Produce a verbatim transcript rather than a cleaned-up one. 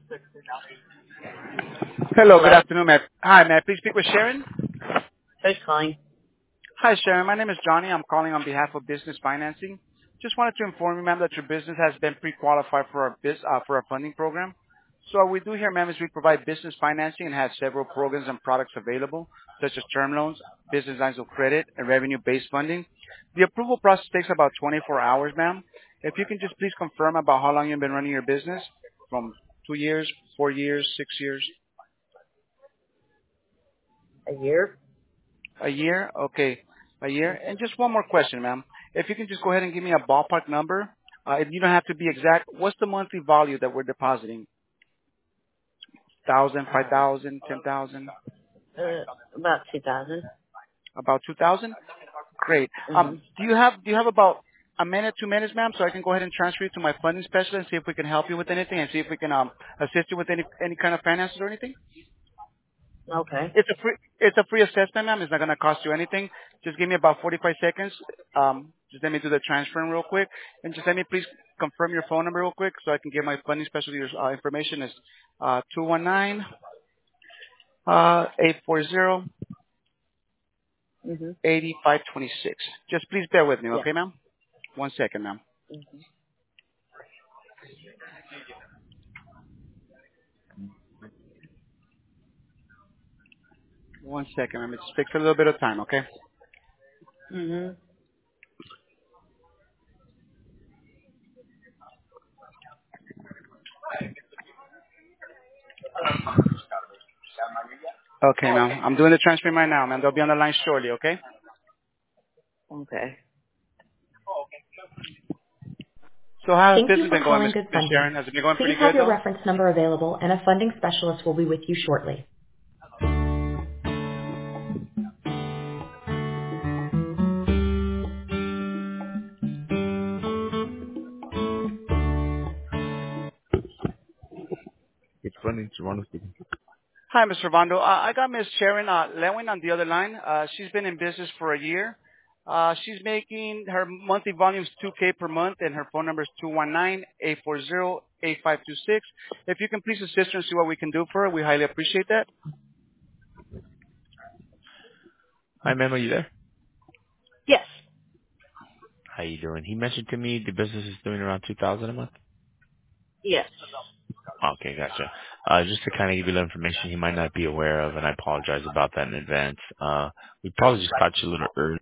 Hello, good Hello? afternoon, Matt. Hi, may I please speak with Sharon? Who's calling? Hi, Sharon. My name is Johnny. I'm calling on behalf of Business Financing. Just wanted to inform you, ma'am, that your business has been pre-qualified for our biz, uh, for our funding program. So what we do here, ma'am, is we provide business financing and have several programs and products available, such as term loans, business lines of credit, and revenue-based funding. The approval process takes about twenty-four hours, ma'am. If you can just please confirm about how long you've been running your business, from two years, four years, six years. A year? A year? Okay. A year. And just one more question, ma'am. If you can just go ahead and give me a ballpark number. Uh, if you don't have to be exact, what's the monthly value that we're depositing? Thousand, five Uh, thousand, ten thousand, uh, about two thousand. about two thousand? Great. Mm-hmm. Um, do you have do you have about a minute, two minutes, ma'am, so I can go ahead and transfer you to my funding specialist and see if we can help you with anything and see if we can um assist you with any any kind of finances or anything? Okay. It's a free it's a free assessment, ma'am. It's not gonna cost you anything. Just give me about forty-five seconds. Um, just let me do the transferring real quick, and just let me please confirm your phone number real quick so I can give my funding specialty your uh, information. Is uh two one nine uh eight four zero Mm-hmm. eighty five twenty six. Just please bear with me, Yeah. okay, ma'am? One second, ma'am. Mm-hmm. One second, ma'am. It just takes a little bit of time, okay? Mm-hmm. Okay, ma'am. I'm doing the transfer right now, ma'am. They'll be on the line shortly, okay? Okay. So how has Thank you business for been going, calling Miss Good Miss Funding. Sharon? Has it been going Please pretty have good, your though? reference number available and a funding specialist will be with you shortly. It's funding, Toronto speaking. Hi, Mister Vando. Uh, I got Miss Sharon uh, Lewin on the other line. Uh, she's been in business for a year. Uh, she's making her monthly volume is two K per month, and her phone number is two one nine eight four zero eight five two six. If you can please assist her and see what we can do for her, we highly appreciate that. Hi, ma'am. Are you there? Yes. How you doing? He mentioned to me the business is doing around two thousand a month. Yes. Okay, gotcha. Uh, just to kind of give you the information he might not be aware of, and I apologize about that in advance. Uh, we probably just caught you a little early.